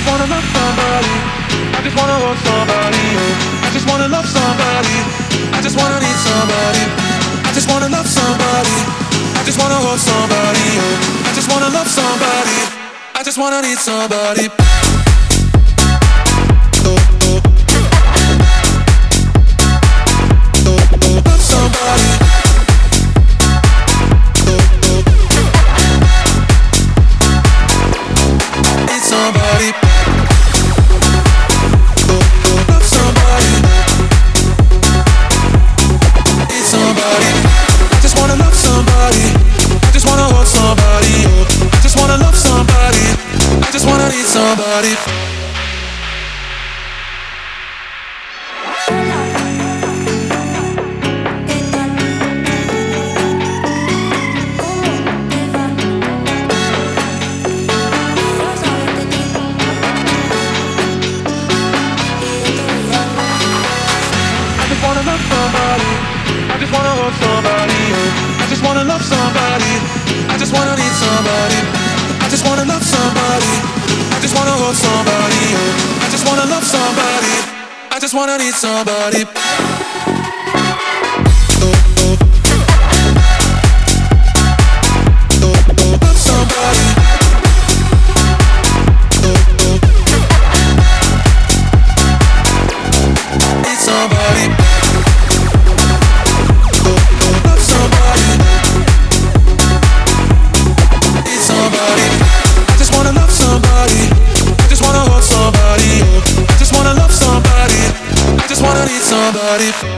wanna love somebody. I just wanna hold somebody. I just wanna love somebody. I just wanna need somebody. I just wanna love somebody. I just wanna hold somebody. I just wanna love somebody. I just wanna need somebody. Love somebody. Need somebody. Love somebody. Need somebody. I just wanna love somebody. I just wanna hold somebody. I just wanna love somebody. I just wanna need somebody. I just wanna hold somebody. I just wanna love somebody. I just wanna need somebody. I just wanna love somebody. I just wanna hold somebody. I just wanna love somebody. I just wanna need somebody. Love somebody. Need somebody. Need somebody.